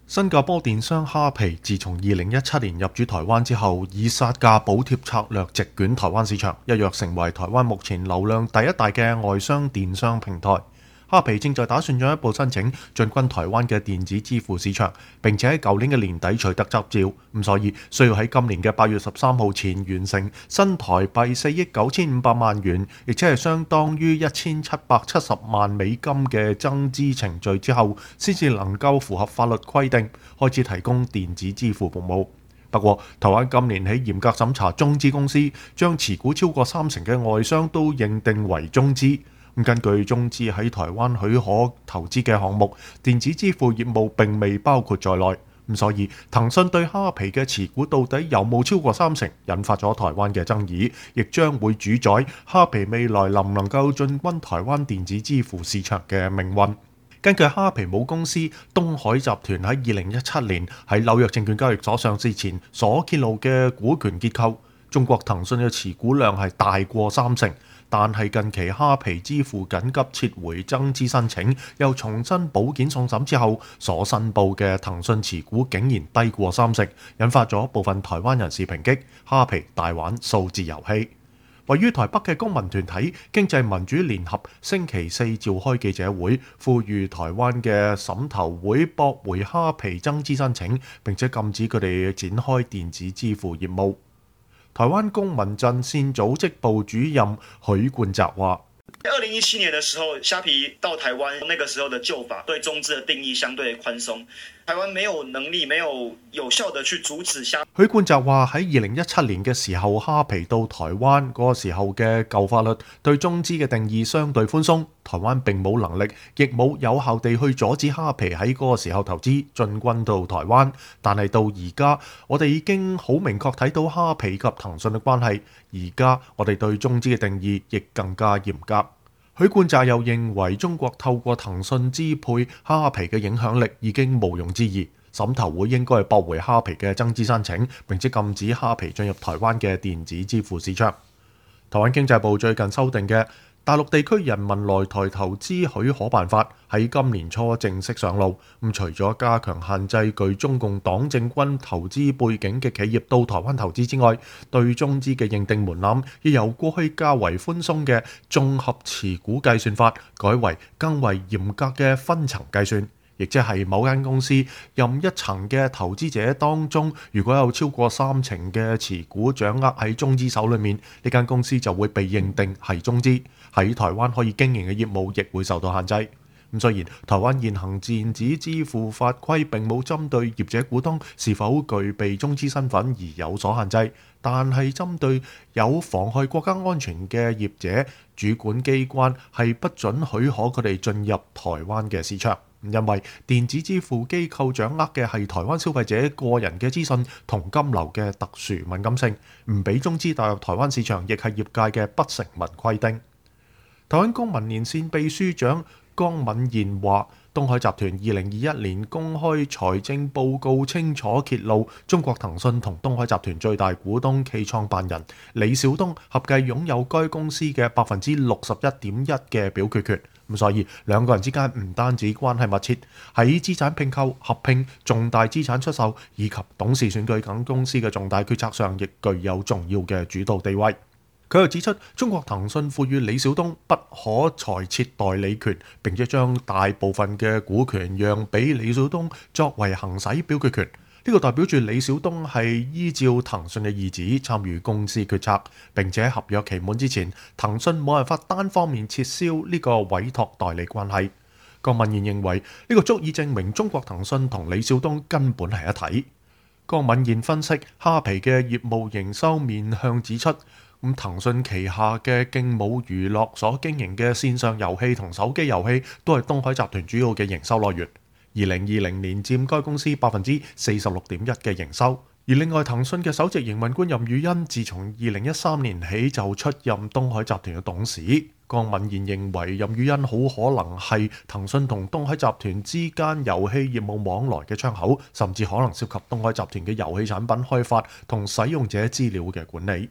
新加坡電商蝦皮自從2017年入主台灣之後，以殺價補貼策略席捲台灣市場，一躍成為台灣目前流量第一大嘅外商電商平台。蝦皮正在打算進一步申請進軍台灣嘅電子支付市場，並且喺舊年嘅年底取得執照，所以需要喺今年嘅8月13號前完成新台幣4億9500萬元，亦即係相當於1770萬美金嘅增資程序之後，先至能夠符合法律規定開始提供電子支付服務。不過，台灣今年起嚴格審查中資公司，將持股超過30%嘅外商都認定為中資。根據中資喺台灣許可投資嘅項目，電子支付業務並未包括在內，所以騰訊對蝦皮嘅持股到底有冇超過30%，引發咗台灣嘅爭議，亦將會主宰蝦皮未來能唔能夠進軍台灣電子支付市場嘅命運。根據蝦皮母公司東海集團喺2017年喺紐約證券交易所上市前所揭露嘅股權結構，中國騰訊嘅持股量係大過30%。但係近期蝦皮支付緊急撤回增資申請，又重新保檢送審之後，所申報嘅騰訊持股竟然低過30%，引發咗部分台灣人士抨擊蝦皮大玩數字遊戲。位於台北嘅公民團體經濟民主聯合星期四召開記者會，呼籲台灣嘅審頭會駁回蝦皮增資申請，並且禁止佢哋展開電子支付業務。台灣公民陣線組織部主任許冠澤話 ：2017年的時候，蝦皮到台灣，那個時候的舊法對中資的定義相對寬鬆，台灣沒有能力、沒有效的去阻止蝦。 許冠澤話喺2017年嘅時候，蝦皮到台灣嗰個時候嘅舊法律對中資嘅定義相對寬鬆，台灣並冇能力，亦冇有效地去阻止蝦皮喺嗰個時候投資進軍到台灣。但係到而家，我哋已經好明確睇到蝦皮及騰訊嘅關係。而家我哋對中資嘅定義亦更加嚴格。許冠澤又認為，中國透過騰訊支配蝦皮嘅影響力已經毋庸置疑，審頭會應該係駁回蝦皮嘅增資申請，並且禁止蝦皮進入台灣嘅電子支付市場。台灣經濟部最近修訂嘅大陸地區人民來台投資許可辦法喺今年初正式上路。除咗加強限制具中共黨政軍投資背景嘅企業到台灣投資之外，對中資嘅認定門檻亦由過去較為寬鬆嘅綜合持股計算法，改為更為嚴格嘅分層計算。亦即係某間公司任一層嘅投資者當中，如果有超過30%嘅持股掌握喺中資手裏面，呢間公司就會被認定係中資，喺台灣可以經營嘅業務亦會受到限制。雖然台灣現行電子支付法規並冇針對業者股東是否具備中資身份而有所限制，但係針對有妨害國家安全嘅業者，主管機關係不准許可佢哋進入台灣嘅市場。因為電子支付機構掌握嘅係台灣消費者個人嘅資訊同金流嘅特殊敏感性，唔俾中資帶入台灣市場，亦係業界嘅不成文規定。台灣公民連線秘書長江敏賢話：東海集團2021年公開財政報告清楚揭露，中國騰訊同東海集團最大股東暨創辦人李小東合計擁有該公司嘅61.1%嘅表決權。所以兩個人之間唔單止關係密切，喺資產併購、合併、重大資產出售以及董事選舉等公司嘅重大決策上，亦具有重要嘅主導地位。佢又指出，中國騰訊賦予李小東不可裁切代理權，並且將大部分嘅股權讓俾李小東作為行使表決權。呢個代表住李小東係依照騰訊嘅意旨參與公司決策，並且合約期滿之前，騰訊冇辦法單方面撤銷呢個委託代理關係。江敏賢認為呢個足以證明中國騰訊同李小東根本係一體。江敏賢分析蝦皮嘅業務營收面向指出，騰訊旗下嘅勁舞娛樂所經營嘅線上遊戲同手機遊戲都係東海集團主要嘅營收來源。2020年佔該公司46.1%嘅營收。而另外，騰訊嘅首席營運官任宇欣自從2013年起就出任東海集團嘅董事。江敏賢認為任宇欣好可能係騰訊同東海集團之間遊戲業務往來嘅窗口，甚至可能涉及東海集團嘅遊戲產品開發同使用者資料嘅管理。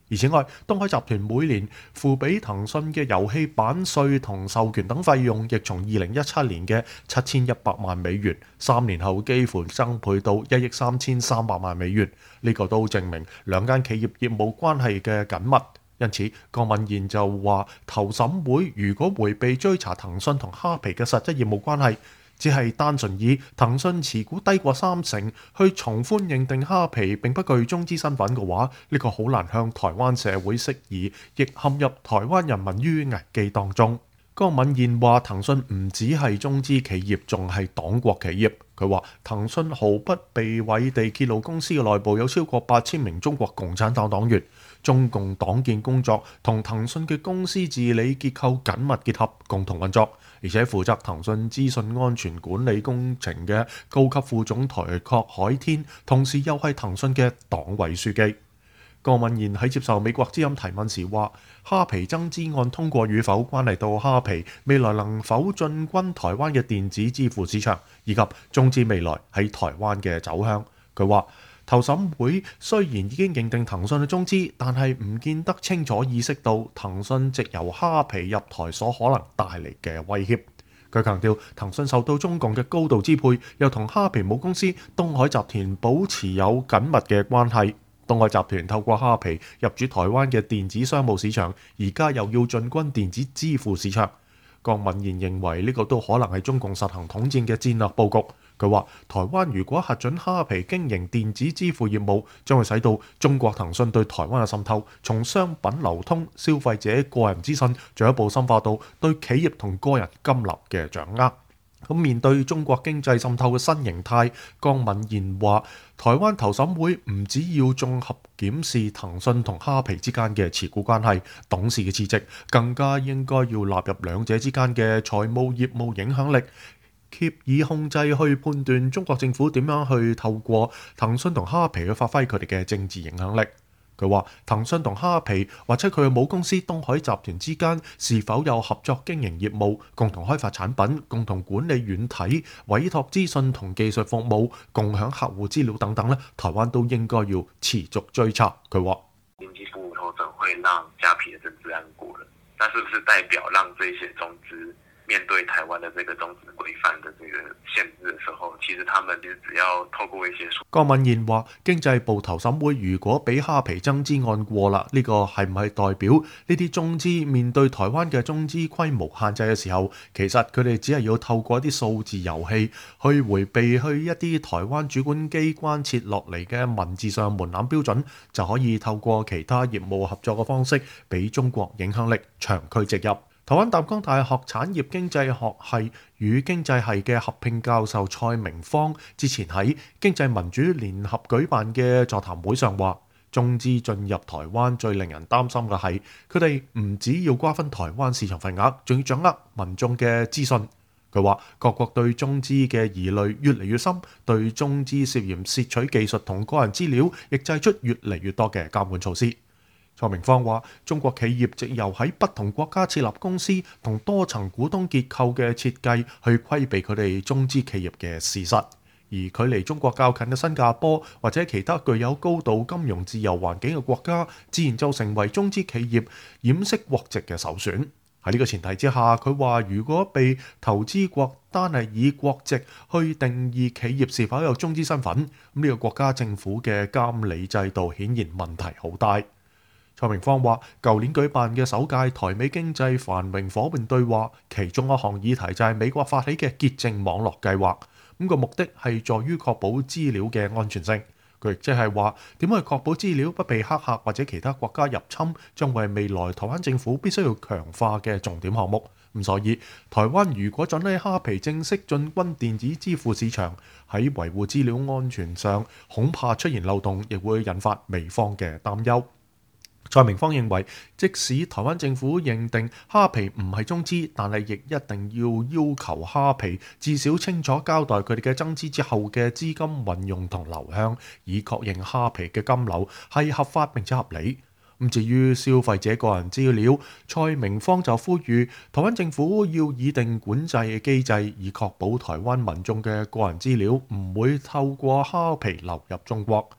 而此外，東海集團每年付俾騰訊嘅遊戲版稅同授權等費用，亦從2017年嘅7100萬美元，3年後幾乎增倍到1億3300萬美元。呢個都證明兩間企業業務關係嘅緊密。因此，江敏賢就話，投審會如果迴避追查騰訊同蝦皮嘅實質業務關係，只係單純以騰訊持股低過30%去從寬認定蝦皮並不具中資身份嘅話，呢個好難向台灣社會釋疑，亦陷入台灣人民於危機當中。江敏賢話：騰訊唔只係中資企業，仲係黨國企業。佢話騰訊毫不避諱地揭露公司嘅內部有超過8000名中國共產黨黨員，中共黨建工作同騰訊嘅公司治理結構緊密結合，共同運作。而且負責騰訊資訊安全管理工程嘅高級副總裁郝海天，同時又係騰訊嘅黨委書記。江敏賢喺接受美國之音提問時話：蝦皮增資案通過與否，關係到蝦皮未來能否進軍台灣嘅電子支付市場，以及中資未來喺台灣嘅走向。佢話：投審會雖然已經認定騰訊嘅中資，但係唔見得清楚意識到騰訊藉由蝦皮入台所可能帶嚟嘅威脅。佢強調，騰訊受到中共嘅高度支配，又同蝦皮母公司東海集團保持有緊密嘅關係。東海集團透過蝦皮入駐台灣嘅電子商務市場，而家又要進軍電子支付市場。江敏賢認為呢個都可能係中共實行統戰嘅戰略佈局。佢話：台灣如果核准蝦皮經營電子支付業務，將會使到中國騰訊對台灣嘅滲透，從商品流通、消費者個人資訊進一步深化到對企業同個人金流嘅掌握。咁面對中國經濟滲透嘅新形態，江敏賢話：台灣投審會唔只要綜合檢視騰訊同蝦皮之間嘅持股關係、董事嘅次席，更加應該要納入兩者之間嘅財務業務影響力，協議控制去判斷中國政府點樣去透過騰訊同蝦皮去發揮佢哋嘅政治影響力。佢話：騰訊同蝦皮或者佢嘅母公司東海集團之間是否有合作經營業務、共同開發產品、共同管理軟體、委託資訊同技術服務、共享客戶資料等等呢，台灣都應該要持續追查。佢話： 經濟部頭怎會讓蝦皮嘅政治案過了？那是不是代表讓這些中資面對台灣的這個中資規範的這個限制的時候，其實他們只要透過一些。 江敏賢話：經濟部投審會如果俾蝦皮增資案過啦，呢個係唔係代表呢啲中資面對台灣嘅中資規模限制嘅時候，其實佢哋只係要透過一啲數字遊戲去迴避去一啲台灣主管機關設落嚟嘅文字上門檻標準，就可以透過其他業務合作嘅方式，俾中國影響力長驅直入。台灣淡江大學產業經濟學系與經濟系嘅合併教授蔡明芳之前喺經濟民主聯合舉辦嘅座談會上話：中資進入台灣最令人擔心嘅係，佢哋唔只要瓜分台灣市場份額，仲要掌握民眾嘅資訊。佢話：各國對中資嘅疑慮越嚟越深，對中資涉嫌竊取技術同個人資料，亦製出越嚟越多嘅監管措施。蔡明芳話：中國企業藉由喺不同國家設立公司同多層股東結構嘅設計，去規避佢哋中資企業嘅事實。而距離中國較近嘅新加坡或者其他具有高度金融自由環境嘅國家，自然就成為中資企業掩飾國籍嘅首選。喺呢個前提之下，佢話如果被投資國單係以國籍去定義企業是否有中資身份，咁呢個國家政府嘅監理制度顯然問題好大。蔡明芳話：舊年舉辦嘅首屆台美經濟繁榮夥伴對話，其中一項議題就係美國發起嘅潔淨網絡計劃。咁個目的係在於確保資料嘅安全性。佢亦即係話點去確保資料不被黑客或者其他國家入侵，將會係未來台灣政府必須要強化嘅重點項目。咁所以台灣如果准許蝦皮正式進軍電子支付市場，喺維護資料安全上恐怕出現漏洞，亦會引發美方嘅擔憂。蔡明芳認為，即使台灣政府認定蝦皮唔係中資，但係亦一定要求蝦皮至少清楚交代佢哋嘅增資之後嘅資金運用同流向，以確認蝦皮嘅金流係合法並且合理。咁至於消費者個人資料，蔡明芳就呼籲台灣政府要擬定管制嘅機制，以確保台灣民眾嘅個人資料唔會透過蝦皮流入中國。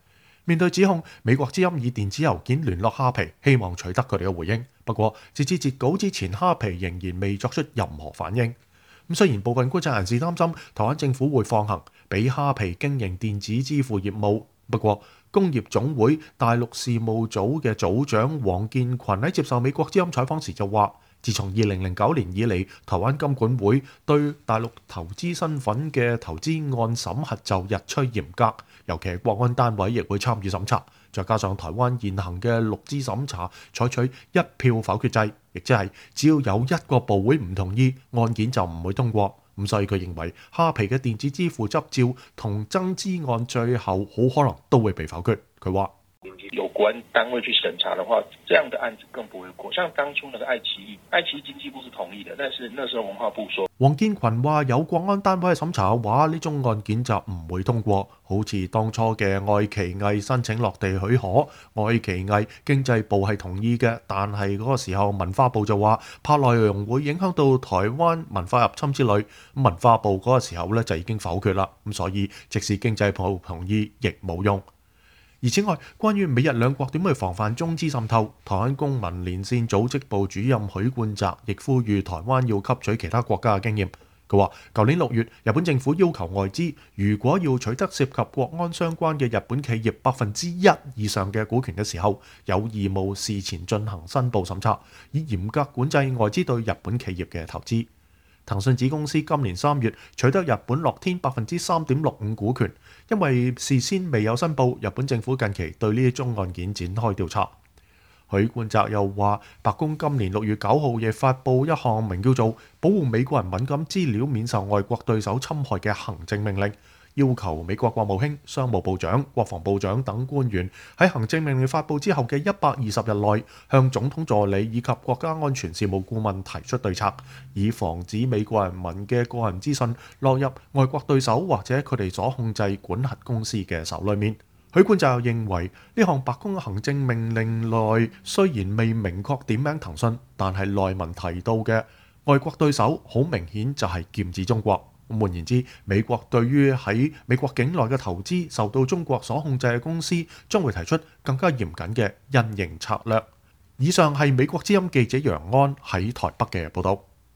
面對指控，美國之音以電子郵件聯絡蝦皮，希望取得佢哋嘅回應。不過，截至截稿之前，蝦皮仍然未作出任何反應。雖然部分觀察人士擔心台灣政府會放行，俾蝦皮經營電子支付業務，不過工業總會大陸事務組嘅組長黃建群喺接受美國之音採訪時就話，自從2009年以嚟，台灣金管會對大陸投資身份嘅投資案審核就日趨嚴格，尤其係國安單位亦會參與審查。再加上台灣現行嘅陸資審查採取一票否決制，亦即係只要有一個部會唔同意，案件就唔會通過。咁所以佢認為蝦皮嘅電子支付執照同增資案最後好可能都會被否決。佢話： 有關單位去審查的話，這樣的案子更不會過。像當初那個愛奇藝經濟部是同意的，但是那時候文化部說， 黃建群話有國安單位去審查嘅話，呢宗案件就唔會通過。好似當初嘅愛奇藝申請落地許可，愛奇藝經濟部係同意嘅，但係嗰個時候文化部就話怕內容會影響到台灣文化入侵之類，文化部嗰個時候咧就已經否決啦。咁所以即使經濟部同意亦冇用。而此外，關於美日兩國點去防範中資滲透，台灣公民連線組織部主任許冠澤亦呼籲台灣要吸取其他國家嘅經驗。佢話：舊年6月，日本政府要求外資如果要取得涉及國安相關嘅日本企業1%以上嘅股權嘅時候，有義務事前進行申報審查，以嚴格管制外資對日本企業嘅投資。騰訊子公司今年3月取得日本樂天3.65%股權，因為事先未有申報，日本政府近期對呢一宗案件展開調查。許冠澤又話，白宮今年6月9號亦發布一項名叫做《保護美國人敏感資料免受外國對手侵害》嘅行政命令，要求美國國務卿、商務部長、國防部長等官員喺行政命令發布之後嘅120日內，向總統助理以及國家安全事務顧問提出對策，以防止美國人民嘅個人資訊落入外國對手或者佢哋所控制管轄公司嘅手裏面。許冠澤又認為，呢項白宮行政命令內雖然未明確點名騰訊，但係內文提到嘅外國對手好明顯就係劍指中國。換言之，美國對於喺美國境內嘅投資受到中國所控制嘅公司，將會提出更加嚴謹嘅因應策略。以上係美國之音記者楊安喺台北嘅報導。